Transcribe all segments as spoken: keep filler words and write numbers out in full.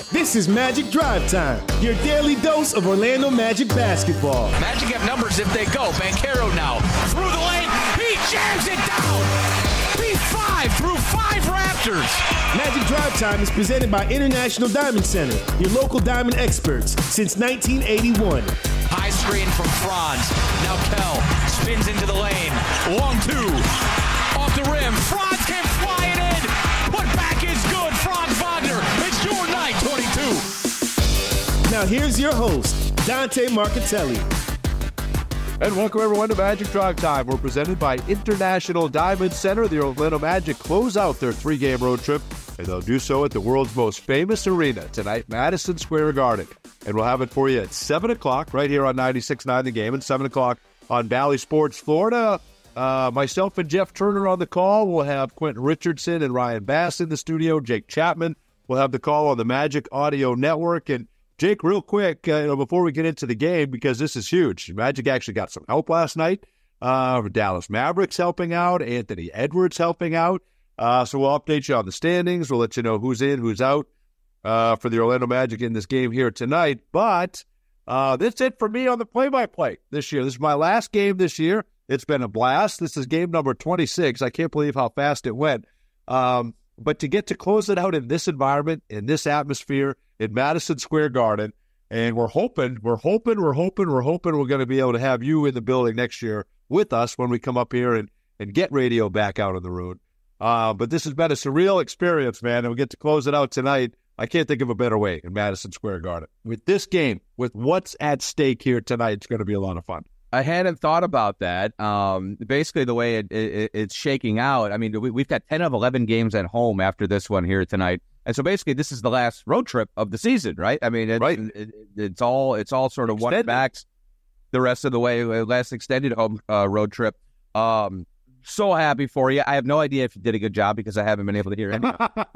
This is Magic Drive Time, your daily dose of Orlando Magic basketball. Magic have numbers if they go. Banchero now through the lane. He jams it down. P five through five Raptors. Magic Drive Time is presented by International Diamond Center, your local diamond experts since nineteen eighty-one. High screen from Franz. Now Kell spins into the lane. Long two. Off the rim. Franz can fly it in. Put back is good. Franz Wagner. It's your night, twenty-two. Now here's your host, Dante Marchitelli. And welcome everyone to Magic Drive Time. We're presented by International Diamond Center. The Orlando Magic close out their three-game road trip, and they'll do so at the world's most famous arena tonight, Madison Square Garden. And we'll have it for you at seven o'clock right here on ninety-six point nine The Game and seven o'clock on Valley Sports Florida. Uh, myself and Jeff Turner on the call. We'll have Quentin Richardson and Ryan Bass in the studio. Jake Chapman will have the call on the Magic Audio Network. And Jake, real quick, uh, you know, before we get into the game, because this is huge, Magic actually got some help last night. Uh, Dallas Mavericks helping out, Anthony Edwards helping out. Uh, so we'll update you on the standings. We'll let you know who's in, who's out uh, for the Orlando Magic in this game here tonight. But uh, that's it for me on the play-by-play this year. This is my last game this year. It's been a blast. This is game number twenty-six. I can't believe how fast it went. Um, but to get to close it out in this environment, in this atmosphere, in Madison Square Garden, and we're hoping, we're hoping, we're hoping, we're hoping we're going to be able to have you in the building next year with us when we come up here and, and get radio back out on the road. Uh, but this has been a surreal experience, man, and we get to close it out tonight. I can't think of a better way in Madison Square Garden. With this game, with what's at stake here tonight, it's going to be a lot of fun. I hadn't thought about that. Um, basically, the way it, it, it's shaking out, I mean, we, we've got ten of eleven games at home after this one here tonight. And so basically, this is the last road trip of the season, right? I mean, it, right. it, it, it's all it's all sort of Extended. one backs the rest of the way, last extended home uh, road trip. Um, so happy for you. I have no idea if you did a good job because I haven't been able to hear it.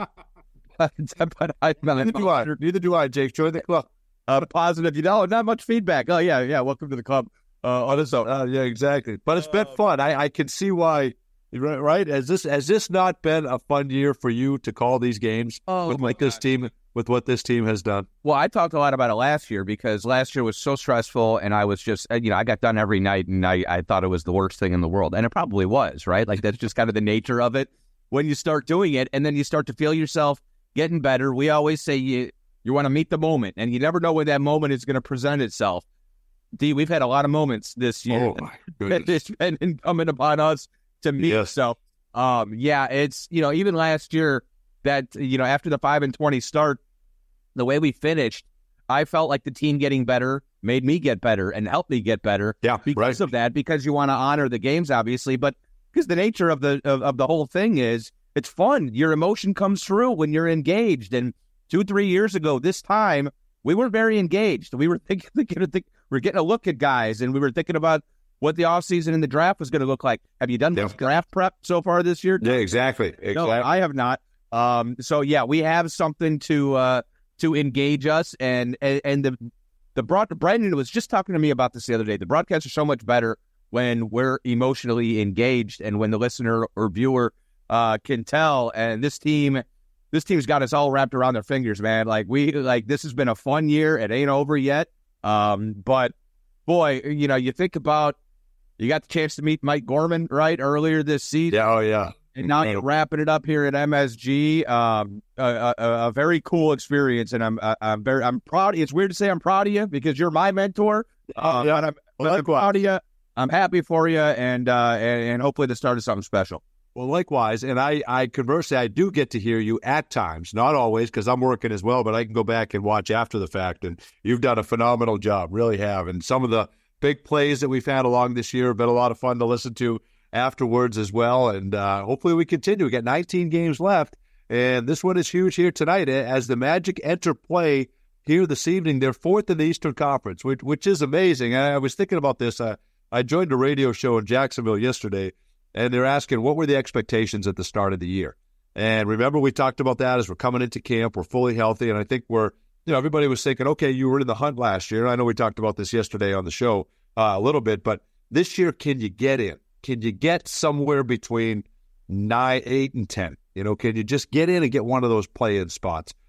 but, but I, Neither do I. Neither do I, Jake. Join the club. Uh, positive, you know, not much feedback. Oh, yeah, yeah, welcome to the club. Uh, on its own. Uh, yeah, exactly. But it's been fun. I, I can see why, right? Has this has this not been a fun year for you to call these games oh, with like this team, with what this team has done? Well, I talked a lot about it last year because last year was so stressful, and I was just, you know, I got done every night, and I, I thought it was the worst thing in the world, and it probably was, right? Like that's just kind of the nature of it when you start doing it, and then you start to feel yourself getting better. We always say you you want to meet the moment, and you never know when that moment is going to present itself. D, we've had a lot of moments this year. Oh, my goodness. It's been incumbent upon us to meet. Yes. So, um, yeah, it's, you know, even last year that, you know, after the five and twenty start, the way we finished, I felt like the team getting better made me get better and helped me get better. Yeah, because right. of that, because you want to honor the games, obviously, but because the nature of the of, of the whole thing is it's fun. Your emotion comes through when you're engaged. And two, three years ago, this time, we weren't very engaged. We were thinking, thinking, thinking we're getting a look at guys, and we were thinking about what the offseason and the draft was going to look like. Have you done yeah. draft prep so far this year? Yeah, exactly. exactly. No, I have not. Um, so yeah, we have something to uh, to engage us, and and, and the the broad Brandon was just talking to me about this the other day. The broadcasts are so much better when we're emotionally engaged, and when the listener or viewer uh, can tell. And this team. This team's got us all wrapped around their fingers, man. Like we, like this has been a fun year. It ain't over yet. Um, but boy, you know, you think about you got the chance to meet Mike Gorman right earlier this season. Yeah, oh yeah. And now you're wrapping it up here at M S G. Um, a, a, a very cool experience, and I'm I'm very I'm proud. It's weird to say I'm proud of you because you're my mentor. Uh, yeah, but I'm, but I'm proud of you. I'm happy for you, and uh, and, and hopefully the start of something special. Well, likewise, and I, I conversely, I do get to hear you at times, not always, because I'm working as well, but I can go back and watch after the fact, and you've done a phenomenal job, really have. And some of the big plays that we've had along this year have been a lot of fun to listen to afterwards as well, and uh, hopefully we continue. We got nineteen games left, and this one is huge here tonight as the Magic enter play here this evening. They're fourth in the Eastern Conference, which, which is amazing. I, I was thinking about this. Uh, I joined a radio show in Jacksonville yesterday, and they're asking, what were the expectations at the start of the year? And remember, we talked about that as we're coming into camp. We're fully healthy, and I think we're, you know, everybody was thinking, okay, you were in the hunt last year. I know we talked about this yesterday on the show uh, a little bit, but this year, can you get in? Can you get somewhere between nine, eight, and ten? You know, can you just get in and get one of those play-in spots?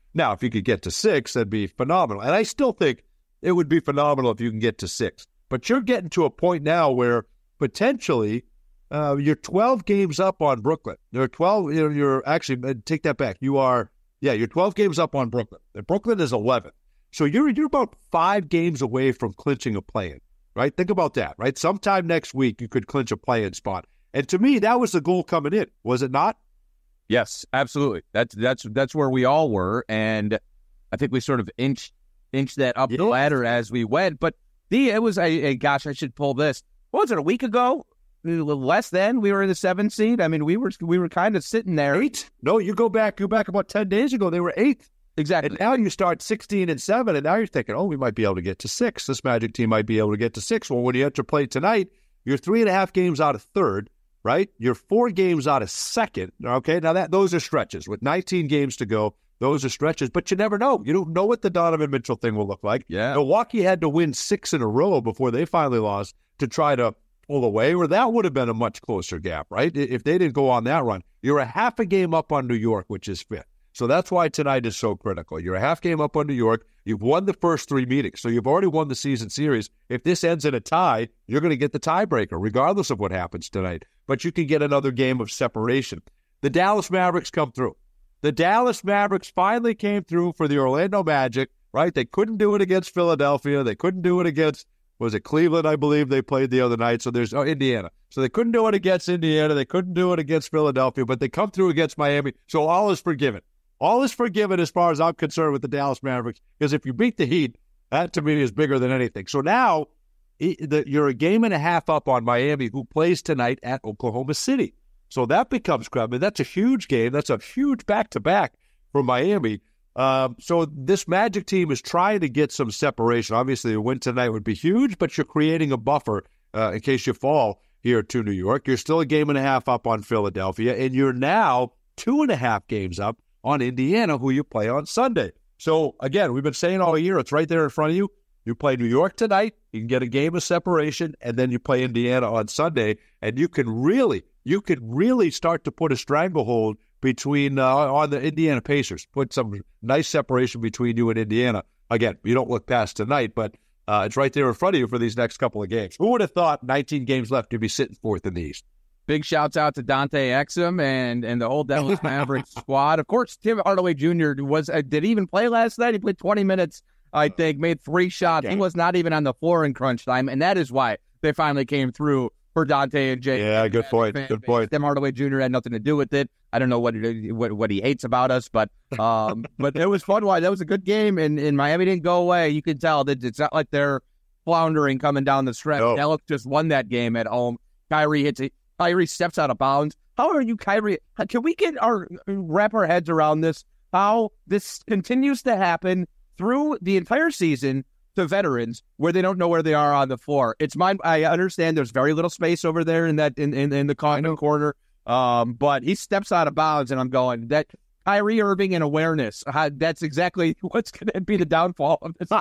Now, if you could get to six, that'd be phenomenal. And I still think it would be phenomenal if you can get to six. But you're getting to a point now where potentially uh, you're twelve games up on Brooklyn. You're twelve. You're, you're actually take that back. You are yeah. You're twelve games up on Brooklyn. And Brooklyn is eleven. So you're you're about five games away from clinching a play-in. Right? Think about that. Right? Sometime next week you could clinch a play-in spot. And to me, that was the goal coming in. Was it not? Yes, absolutely. That's that's that's where we all were, and I think we sort of inched inched that up yeah. the ladder as we went. But the it was a, a gosh, I should pull this. What was it? A week ago? Less than we were in the seventh seed. I mean, we were we were kind of sitting there. Eight? No, you go back. Go back about ten days ago. They were eighth. Exactly. And now you start sixteen and seven, and now you're thinking, oh, we might be able to get to six. This Magic team might be able to get to six. Well, when you enter play tonight, you're three and a half games out of third. Right? You're four games out of second. Okay, now that those are stretches. With nineteen games to go, those are stretches. But you never know. You don't know what the Donovan Mitchell thing will look like. Yeah. Milwaukee had to win six in a row before they finally lost to try to pull away, or that would have been a much closer gap, right? If they didn't go on that run. You're a half a game up on New York, which is fifth. So that's why tonight is so critical. You're a half game up on New York. You've won the first three meetings. So you've already won the season series. If this ends in a tie, you're going to get the tiebreaker, regardless of what happens tonight. But you can get another game of separation. The Dallas Mavericks come through. The Dallas Mavericks finally came through for the Orlando Magic, right? They couldn't do it against Philadelphia. They couldn't do it against, was it Cleveland, I believe they played the other night. So there's, oh, Indiana. So they couldn't do it against Indiana. They couldn't do it against Philadelphia, but they come through against Miami. So all is forgiven. All is forgiven as far as I'm concerned with the Dallas Mavericks, because if you beat the Heat, that to me is bigger than anything. So now you're a game and a half up on Miami, who plays tonight at Oklahoma City. So that becomes credible. I mean, that's a huge game. That's a huge back-to-back for Miami. Um, so this Magic team is trying to get some separation. Obviously, a win tonight would be huge, but you're creating a buffer uh, in case you fall here to New York. You're still a game and a half up on Philadelphia, and you're now two and a half games up on Indiana, who you play on Sunday. So, again, we've been saying all year, it's right there in front of you. You play New York tonight, you can get a game of separation, and then you play Indiana on Sunday, and you can really, you can really start to put a stranglehold between, uh, on the Indiana Pacers, put some nice separation between you and Indiana. Again, you don't look past tonight, but uh, it's right there in front of you for these next couple of games. Who would have thought nineteen games left, you'd be sitting fourth in the East? Big shouts out to Dante Exum and, and the whole Dallas Mavericks squad. Of course, Tim Hardaway Junior was uh, did he even play last night? He played twenty minutes, I think, made three shots. He was not even on the floor in crunch time, and that is why they finally came through for Dante and Jay. Yeah, good point. Good point. Tim Hardaway Junior had nothing to do with it. I don't know what it, what, what he hates about us, but um, but it was fun. Why that was a good game, and, and Miami didn't go away. You can tell that it's not like they're floundering coming down the stretch. No. Dallas just won that game at home. Kyrie hits it. Kyrie steps out of bounds. How are you, Kyrie? Can we get our wrap our heads around this? How this continues to happen through the entire season to veterans where they don't know where they are on the floor. It's mine. I understand there's very little space over there in that in in, in the Condon corner. Um, but he steps out of bounds, and I'm going that Kyrie Irving and awareness. Uh, that's exactly what's going to be the downfall of this.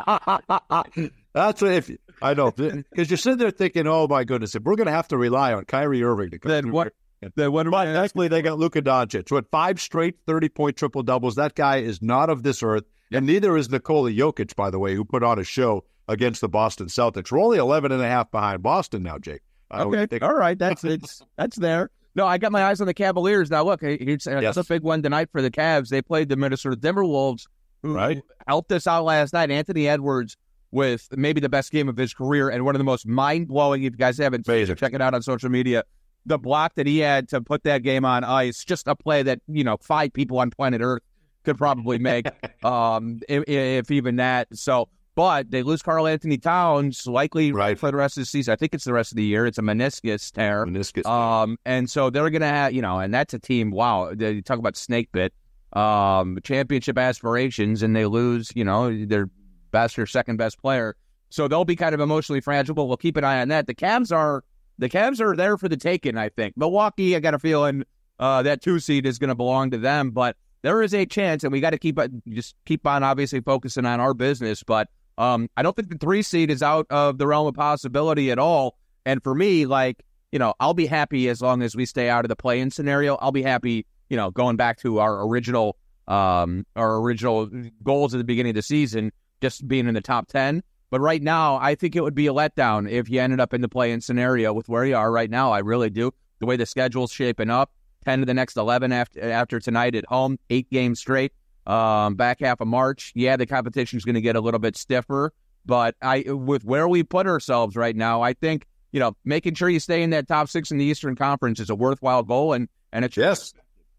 That's what if I know, because you're sitting there thinking, "Oh my goodness, if we're going to have to rely on Kyrie Irving to come then what? Then what? But actually, they got Luka Doncic. What, five straight thirty-point triple doubles? That guy is not of this earth, and neither is Nikola Jokic, by the way, who put on a show against the Boston Celtics. We're only eleven and a half behind Boston now, Jake. Okay, think- all right, that's it's that's there. No, I got my eyes on the Cavaliers now. Look, it's, it's yes. a big one tonight for the Cavs. They played the Minnesota Timberwolves, who right. helped us out last night. Anthony Edwards with maybe the best game of his career and one of the most mind-blowing, if you guys haven't seen it, check it out on social media. The block that he had to put that game on ice, just a play that, you know, five people on planet Earth could probably make, um, if, if even that. So, but they lose Karl Anthony Towns, likely right. for the rest of the season. I think it's the rest of the year. It's a meniscus tear. Meniscus. Um, and so they're going to have, you know, and that's a team, wow, they talk about snake bit, um, championship aspirations, and they lose, you know, their best or second best player. So they'll be kind of emotionally fragile, but we'll keep an eye on that. The Cavs are, the Cavs are there for the taking, I think. Milwaukee, I got a feeling uh, that two seed is going to belong to them, but there is a chance, and we got to keep just keep on obviously focusing on our business, but Um, I don't think the three seed is out of the realm of possibility at all. And for me, like, you know, I'll be happy as long as we stay out of the play-in scenario. I'll be happy, you know, going back to our original um, our original goals at the beginning of the season, just being in the top ten. But right now, I think it would be a letdown if you ended up in the play-in scenario with where you are right now. I really do. The way the schedule's shaping up, ten to the next eleven after after tonight at home, eight games straight, um, back half of March. Yeah, the competition's going to get a little bit stiffer, but I, with where we put ourselves right now, I think, you know, making sure you stay in that top six in the Eastern Conference is a worthwhile goal, and and it's yes.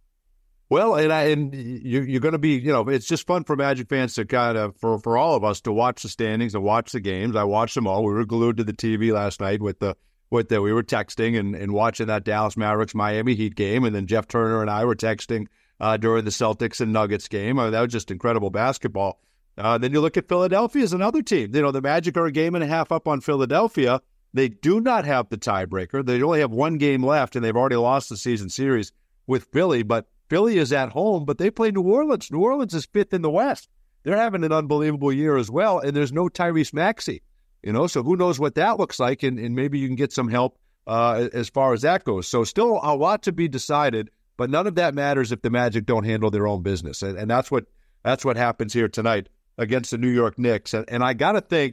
Well, and I, and you, you're going to be, you know, it's just fun for Magic fans to kind of, for, for all of us to watch the standings and watch the games. I watched them all. We were glued to the T V last night with the, with the, we were texting and, and watching that Dallas Mavericks Miami Heat game. And then Jeff Turner and I were texting uh, during the Celtics and Nuggets game. I mean, that was just incredible basketball. Uh, then you look at Philadelphia as another team. You know, the Magic are a game and a half up on Philadelphia. They do not have the tiebreaker. They only have one game left, and they've already lost the season series with Philly. But Philly is at home, but they play New Orleans. New Orleans is fifth in the West. They're having an unbelievable year as well, and there's no Tyrese Maxey. You know, so who knows what that looks like, and, and maybe you can get some help uh, as far as that goes. So still a lot to be decided, but none of that matters if the Magic don't handle their own business, and, and that's what that's what happens here tonight against the New York Knicks. And, and I got to think,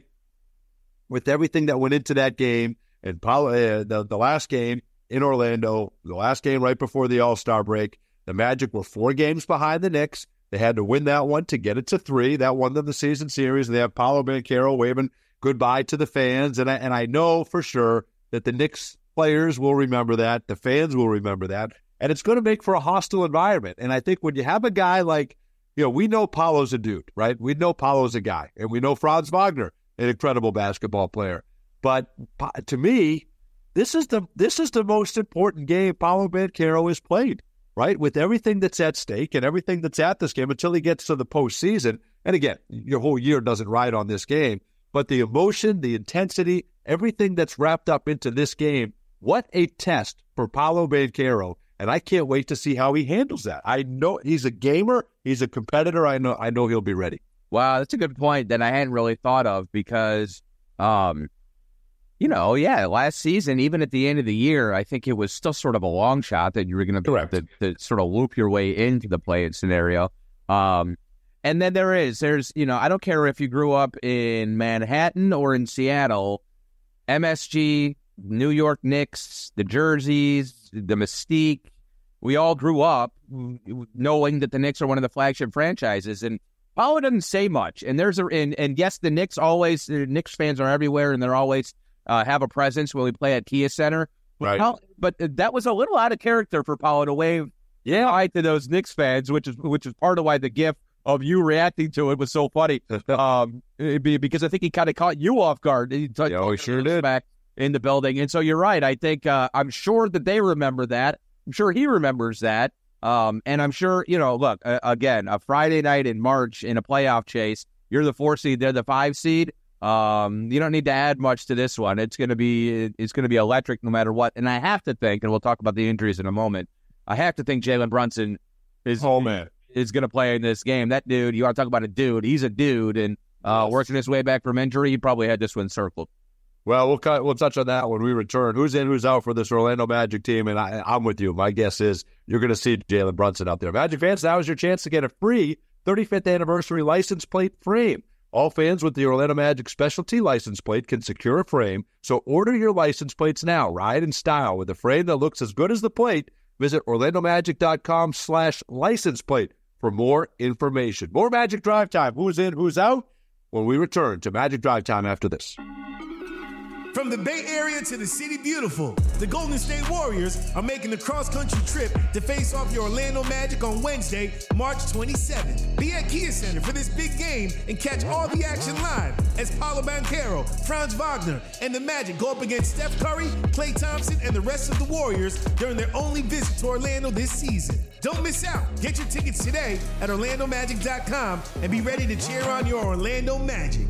with everything that went into that game, and Paulo, uh, the, the last game in Orlando, the last game right before the All-Star break, the Magic were four games behind the Knicks. They had to win that one to get it to three. That won them the season series. They have Paolo Banchero waving goodbye to the fans. And I, and I know for sure that the Knicks players will remember that. The fans will remember that. And it's going to make for a hostile environment. And I think when you have a guy like, you know, we know Paolo's a dude, right? We know Paolo's a guy. And we know Franz Wagner, an incredible basketball player. But to me, this is the this is the most important game Paolo Banchero has played. Right, with everything that's at stake and everything that's at this game until he gets to the postseason. And again, your whole year doesn't ride on this game, but the emotion, the intensity, everything that's wrapped up into this game, what a test for Paolo Banchero. And I can't wait to see how he handles that. I know he's a gamer, he's a competitor. I know I know he'll be ready. Wow, that's a good point that I hadn't really thought of because, um, you know, yeah, last season, even at the end of the year, I think it was still sort of a long shot that you were going to be able to, to sort of loop your way into the play-in scenario. Um, and then there is, there's, you know, I don't care if you grew up in Manhattan or in Seattle, M S G, New York Knicks, the jerseys, the mystique. We all grew up knowing that the Knicks are one of the flagship franchises, and Paolo doesn't say much. And there's a, and, and yes, the Knicks always, the Knicks fans are everywhere, and they're always Uh, have a presence when we play at Kia Center. But, right. Paolo, but that was a little out of character for Paolo to wave yeah. hi to those Knicks fans, which is which is part of why the gif of you reacting to it was so funny. um, be, because I think he kind of caught you off guard. He t- yeah, he sure did. Back in the building. And so you're right. I think uh, I'm sure that they remember that. I'm sure he remembers that. Um, and I'm sure, you know, look, uh, again, a Friday night in March in a playoff chase, you're the four seed, they're the five seed. Um, you don't need to add much to this one. It's going to be it's going to be electric no matter what. And I have to think, and we'll talk about the injuries in a moment, I have to think Jalen Brunson is oh, man. is going to play in this game. That dude, you want to talk about a dude, he's a dude, and uh, yes. working his way back from injury, he probably had this one circled. Well, we'll cut, we'll touch on that when we return. Who's in, who's out for this Orlando Magic team? And I, I'm with you. My guess is you're going to see Jalen Brunson out there. Magic fans, now is your chance to get a free thirty-fifth anniversary license plate frame. All fans with the Orlando Magic specialty license plate can secure a frame, so order your license plates now. Ride in style with a frame that looks as good as the plate. Visit orlandomagic.com slash license plate for more information. More Magic Drive Time. Who's in, who's out? When we return to Magic Drive Time after this. From the Bay Area to the City Beautiful, the Golden State Warriors are making the cross-country trip to face off your Orlando Magic on Wednesday, March twenty-seventh. Be at Kia Center for this big game and catch all the action live as Paolo Banchero, Franz Wagner, and the Magic go up against Steph Curry, Klay Thompson, and the rest of the Warriors during their only visit to Orlando this season. Don't miss out. Get your tickets today at orlando magic dot com and be ready to cheer on your Orlando Magic.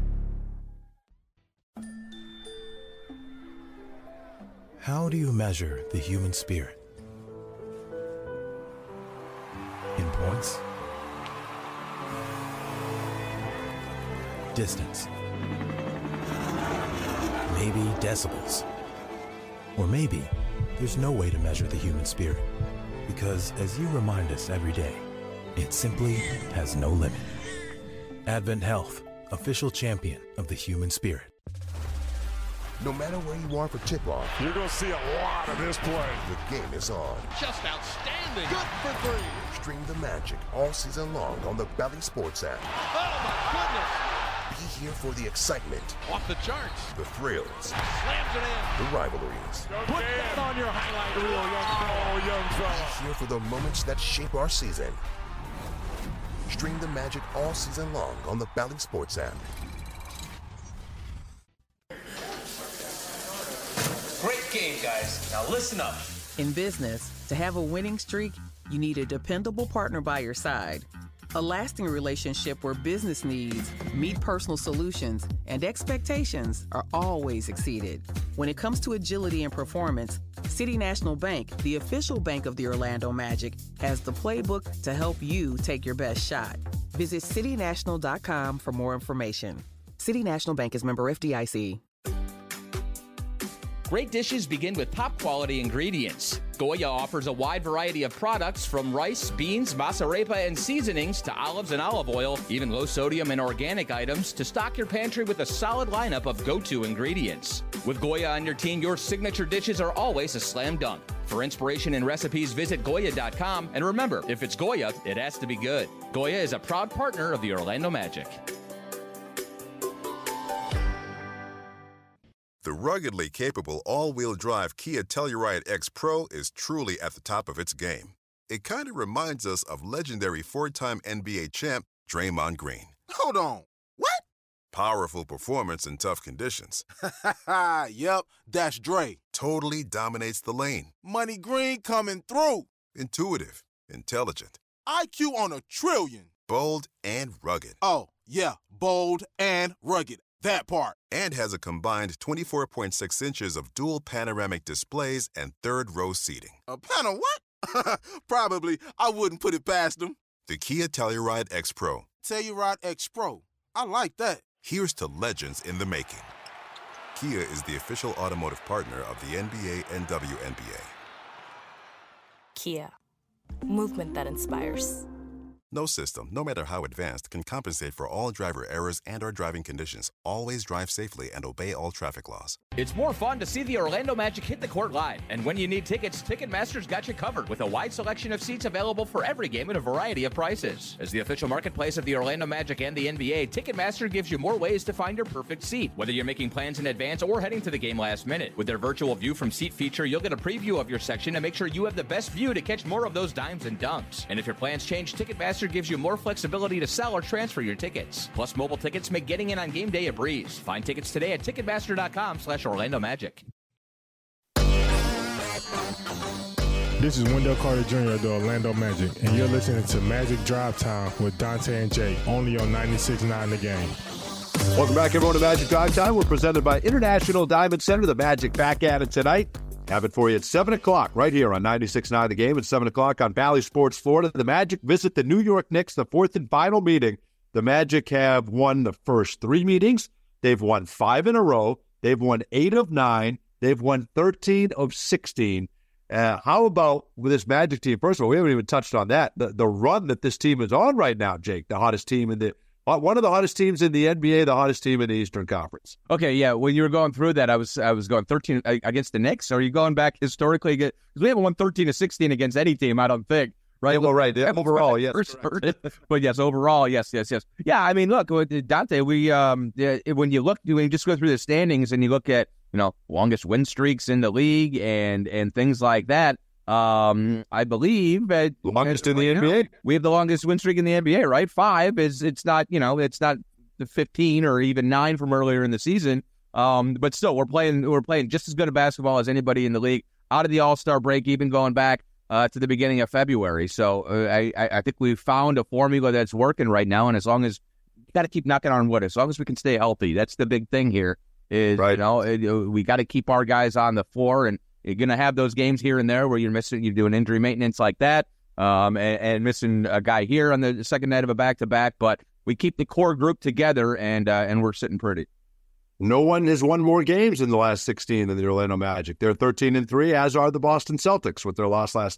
How do you measure the human spirit? In points? Distance? Maybe decibels? Or maybe there's no way to measure the human spirit, because as you remind us every day, it simply has no limit. Advent Health, official champion of the human spirit. No matter where you are for tip-off, you're going to see a lot of this play. The game is on. Just outstanding. Good for three. Stream the magic all season long on the Bally Sports app. Oh, my goodness. Be here for the excitement. Off the charts. The thrills. Slams it in. The rivalries. Go Put Dan. that on your highlight reel, young fella. Oh, young fella. Be here for the moments that shape our season. Stream the magic all season long on the Bally Sports app. Great game, guys. Now listen up. In business, to have a winning streak, you need a dependable partner by your side. A lasting relationship where business needs meet personal solutions and expectations are always exceeded. When it comes to agility and performance, City National Bank, the official bank of the Orlando Magic, has the playbook to help you take your best shot. Visit city national dot com for more information. City National Bank is member F D I C. Great dishes begin with top-quality ingredients. Goya offers a wide variety of products from rice, beans, masarepa, and seasonings to olives and olive oil, even low-sodium and organic items to stock your pantry with a solid lineup of go-to ingredients. With Goya on your team, your signature dishes are always a slam dunk. For inspiration and recipes, visit Goya dot com. And remember, if it's Goya, it has to be good. Goya is a proud partner of the Orlando Magic. The ruggedly capable all-wheel drive Kia Telluride X Pro is truly at the top of its game. It kind of reminds us of legendary four-time N B A champ Draymond Green. Hold on. What? Powerful performance in tough conditions. Yep, that's Dre. Totally dominates the lane. Money Green coming through. Intuitive, intelligent. I Q on a trillion. Bold and rugged. Oh, yeah, bold and rugged. That part. And has a combined twenty-four point six inches of dual panoramic displays and third-row seating. A panel what? Probably. I wouldn't put it past them. The Kia Telluride X Pro. Telluride X Pro. I like that. Here's to legends in the making. Kia is the official automotive partner of the N B A and W N B A. Kia. Movement that inspires. No system, no matter how advanced, can compensate for all driver errors and or driving conditions. Always drive safely and obey all traffic laws. It's more fun to see the Orlando Magic hit the court live. And when you need tickets, Ticketmaster's got you covered with a wide selection of seats available for every game at a variety of prices. As the official marketplace of the Orlando Magic and the N B A, Ticketmaster gives you more ways to find your perfect seat, whether you're making plans in advance or heading to the game last minute. With their virtual view from seat feature, you'll get a preview of your section and make sure you have the best view to catch more of those dimes and dunks. And if your plans change, Ticketmaster gives you more flexibility to sell or transfer your tickets. Plus, mobile tickets make getting in on game day a breeze. Find tickets today at Ticketmaster.com slash Orlando Magic. This is Wendell Carter Junior of the Orlando Magic, and you're listening to Magic Drive Time with Dante and Jay, only on ninety-six point nine The Game. Welcome back, everyone, to Magic Drive Time. We're presented by International Diamond Center. The Magic back at it tonight. Have it for you at seven o'clock right here on ninety-six point nine The Game. At seven o'clock on Bally Sports Florida. The Magic visit the New York Knicks, the fourth and final meeting. The Magic have won the first three meetings. They've won five in a row. They've won eight of nine. They've won thirteen of sixteen. Uh, how about with this Magic team? First of all, we haven't even touched on that. The, the run that this team is on right now, Jake, the hottest team in the one of the hottest teams in the N B A, the hottest team in the Eastern Conference. Okay, yeah. When you were going through that, I was I was going thirteen against the Knicks. Are you going back historically? Because we haven't won thirteen to sixteen against any team, I don't think. Right? Yeah, well, right. Yeah, overall, yes. But yes, overall, yes, yes, yes. Yeah, I mean, look, Dante, we um, when you look, when you just go through the standings and you look at, you know, longest win streaks in the league and and things like that. Um, I believe that longest in the N B A. We have the longest win streak in the N B A, right? Five is it's not, you know, it's not the fifteen or even nine from earlier in the season. Um, but still, we're playing we're playing just as good a basketball as anybody in the league. Out of the All-Star break, even going back uh, to the beginning of February. So uh, I I think we've found a formula that's working right now. And as long as you got to keep knocking on wood, as long as we can stay healthy, that's the big thing here. Is right. you know it, we got to keep our guys on the floor and. You're going to have those games here and there where you're missing, you're doing injury maintenance like that, um, and, and missing a guy here on the second night of a back-to-back. But we keep the core group together, and uh, and we're sitting pretty. No one has won more games in the last sixteen than the Orlando Magic. They're thirteen and three, as are the Boston Celtics with their loss last night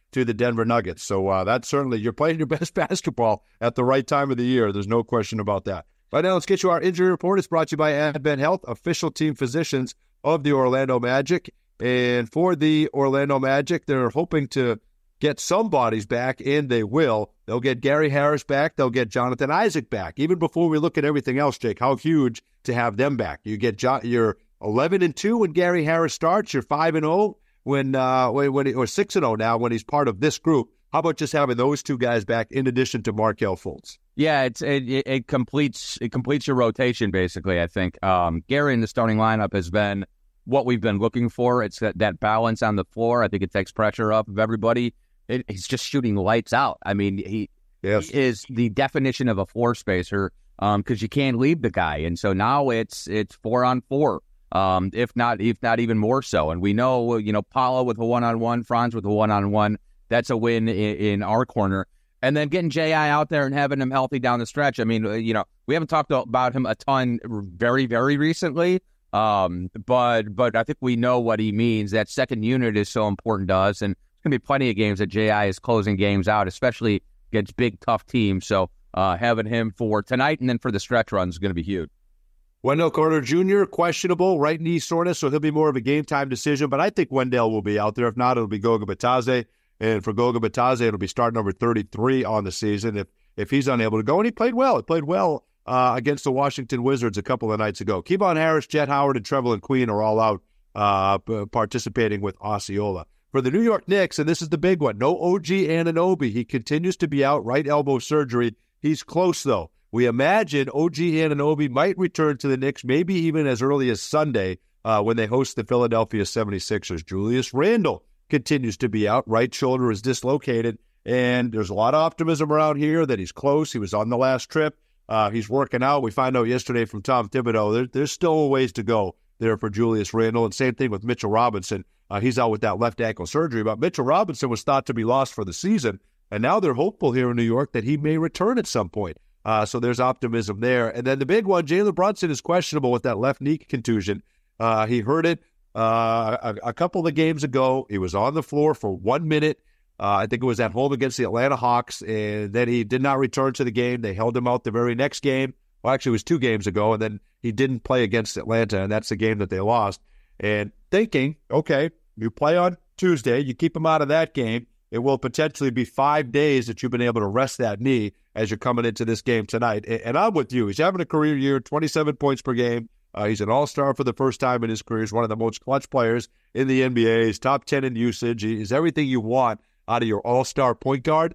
to the Denver Nuggets. So uh, that's certainly, you're playing your best basketball at the right time of the year. There's no question about that. Right now, let's get you our injury report. It's brought to you by Advent Health, official team physicians of the Orlando Magic. And for the Orlando Magic, they're hoping to get some bodies back, and they will. They'll get Gary Harris back. They'll get Jonathan Isaac back. Even before we look at everything else, Jake, how huge to have them back. You get jo- you're eleven and two when Gary Harris starts. You're five and oh when uh when, when he, or six and oh now when he's part of this group. How about just having those two guys back in addition to Markelle Fultz? Yeah, it's it, it completes it completes your rotation basically. I think um, Gary in the starting lineup has been what we've been looking for. It's that, that balance on the floor. I think it takes pressure off of everybody. It, he's just shooting lights out. I mean, he, yes. he is the definition of a floor spacer because um, you can't leave the guy. And so now it's it's four on four, um, if not if not even more so. And we know, you know, Paolo with a one on one, Franz with a one on one. That's a win in, in our corner. And then getting J I out there and having him healthy down the stretch. I mean, you know, we haven't talked about him a ton very, very recently. Um, but but I think we know what he means. That second unit is so important to us. And there's going to be plenty of games that J I is closing games out, especially against big, tough teams. So uh, having him for tonight and then for the stretch run is going to be huge. Wendell Carter Junior, questionable, right knee soreness, so he'll be more of a game-time decision. But I think Wendell will be out there. If not, it'll be Goga Bitadze. And for Goga Bitadze, it'll be start number thirty-three on the season if if he's unable to go. And he played well. He played well uh, against the Washington Wizards a couple of nights ago. Kevon Harris, Jet Howard, and Trevelyan Queen are all out uh, p- participating with Osceola. For the New York Knicks, and this is the big one, no O G Anunoby. He continues to be out, right elbow surgery. He's close, though. We imagine O G Anunoby might return to the Knicks maybe even as early as Sunday uh, when they host the Philadelphia seventy-sixers. Julius Randle continues to be out. Right shoulder is dislocated, and there's a lot of optimism around here that he's close. He was on the last trip. Uh, he's working out. We find out yesterday from Tom Thibodeau there, there's still a ways to go there for Julius Randle, and same thing with Mitchell Robinson. Uh, he's out with that left ankle surgery. But Mitchell Robinson was thought to be lost for the season, and now they're hopeful here in New York that he may return at some point. Uh, so there's optimism there. And then the big one, Jalen Brunson is questionable with that left knee contusion. Uh, he heard it uh, a, a couple of games ago. He was on the floor for one minute. Uh, I think it was at home against the Atlanta Hawks, and then he did not return to the game. They held him out the very next game. Well, actually, it was two games ago, and then he didn't play against Atlanta, and that's the game that they lost. And thinking, okay, you play on Tuesday, you keep him out of that game, it will potentially be five days that you've been able to rest that knee as you're coming into this game tonight. And I'm with you. He's having a career year, twenty-seven points per game. Uh, he's an all-star for the first time in his career. He's one of the most clutch players in the N B A. He's top ten in usage. He's everything you want out of your all-star point guard.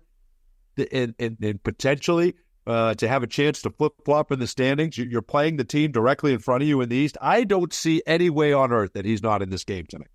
And, and, and potentially uh, to have a chance to flip-flop in the standings, you're playing the team directly in front of you in the East. I don't see any way on earth that he's not in this game tonight.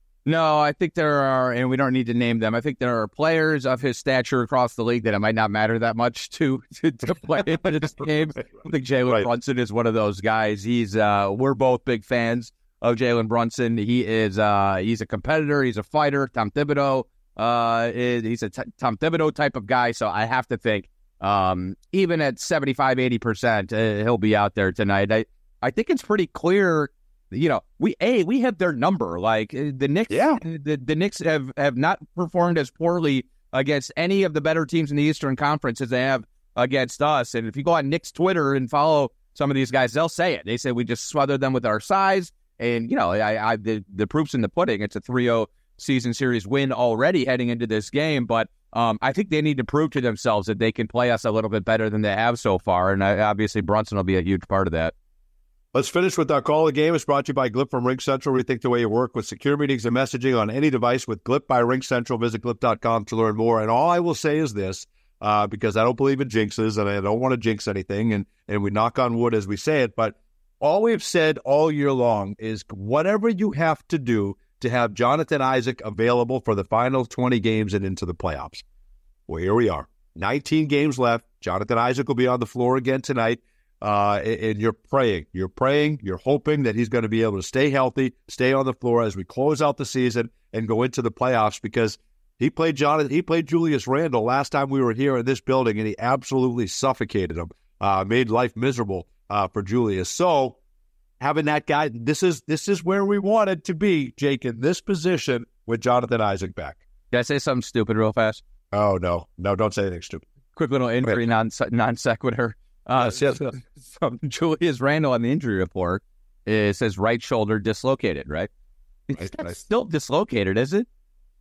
No, I think there are, and we don't need to name them, I think there are players of his stature across the league that it might not matter that much to to, to play in this game. I think Jalen right. Brunson is one of those guys. He's uh, we're both big fans of Jalen Brunson. He is uh, he's a competitor. He's a fighter. Tom Thibodeau uh, is he's a t- Tom Thibodeau type of guy. So I have to think um, even at seventy-five, eighty percent, uh, he'll be out there tonight. I, I think it's pretty clear. You know, we a we have their number. Like the Knicks, yeah. the, the Knicks have, have not performed as poorly against any of the better teams in the Eastern Conference as they have against us. And if you go on Knicks Twitter and follow some of these guys, they'll say it. They say we just smothered them with our size. And, you know, I, I the, the proof's in the pudding. It's a three oh season series win already heading into this game. But um, I think they need to prove to themselves that they can play us a little bit better than they have so far. And I, obviously Brunson will be a huge part of that. Let's finish with our call of the game. It's brought to you by Glip from RingCentral. Rethink the way you work with secure meetings and messaging on any device with Glip by RingCentral. Visit glip dot com to learn more. And all I will say is this, uh, because I don't believe in jinxes and I don't want to jinx anything, and, and we knock on wood as we say it, but all we've said all year long is whatever you have to do to have Jonathan Isaac available for the final twenty games and into the playoffs. Well, here we are. nineteen games left. Jonathan Isaac will be on the floor again tonight. Uh, and you're praying, you're praying, you're hoping that he's going to be able to stay healthy, stay on the floor as we close out the season and go into the playoffs, because he played Jonathan, he played Julius Randle last time we were here in this building, and he absolutely suffocated him, uh, made life miserable uh, for Julius. So having that guy, this is this is where we wanted to be, Jake, in this position with Jonathan Isaac back. Did I say something stupid real fast? Oh, no. No, don't say anything stupid. Quick little injury non non sequitur. Uh, yes, yes. From Julius Randle on the injury report, it says right shoulder dislocated, right? It's Right, right. still dislocated, is it?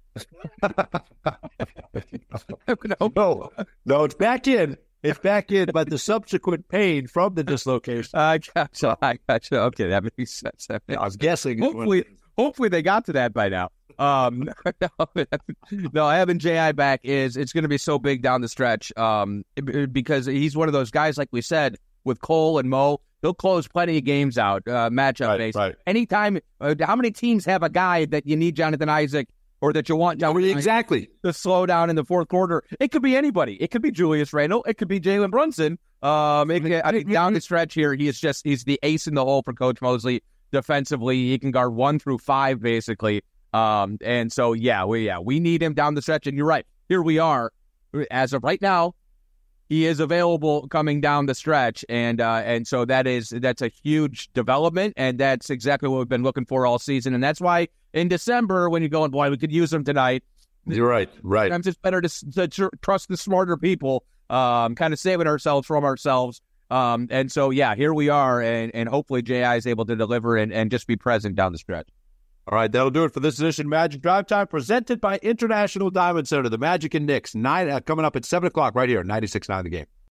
no, no, it's back in. It's back in, but the subsequent pain from the dislocation. I gotcha. I gotcha. Okay, that makes sense. That makes I was guessing. Hopefully, hopefully they got to that by now. Um, no, no, having J I back is it's going to be so big down the stretch. Um, because he's one of those guys, like we said, with Cole and Mo, he'll close plenty of games out, uh, matchup Right, based. right. Anytime, uh, how many teams have a guy that you need Jonathan Isaac or that you want Jonathan Isaac Exactly. to slow down in the fourth quarter? It could be anybody. It could be Julius Randle. It could be Jalen Brunson. Um, it could, I mean, down the stretch here, he is just he's the ace in the hole for Coach Mosley defensively. He can guard one through five basically. Um, and so yeah, we yeah we need him down the stretch. And you're right. Here we are. As of right now, he is available coming down the stretch, and uh, and so that is that's a huge development, and that's exactly what we've been looking for all season. And that's why in December, when you're going, boy, we could use him tonight. You're right, right. Sometimes it's better to, to tr- trust the smarter people, um, kind of saving ourselves from ourselves. Um, and so yeah, here we are, and and hopefully J I is able to deliver and, and just be present down the stretch. All right, that'll do it for this edition of Magic Drive Time, presented by International Diamond Center. The Magic and Knicks, nine uh, coming up at seven o'clock right here, ninety-six point nine The Game.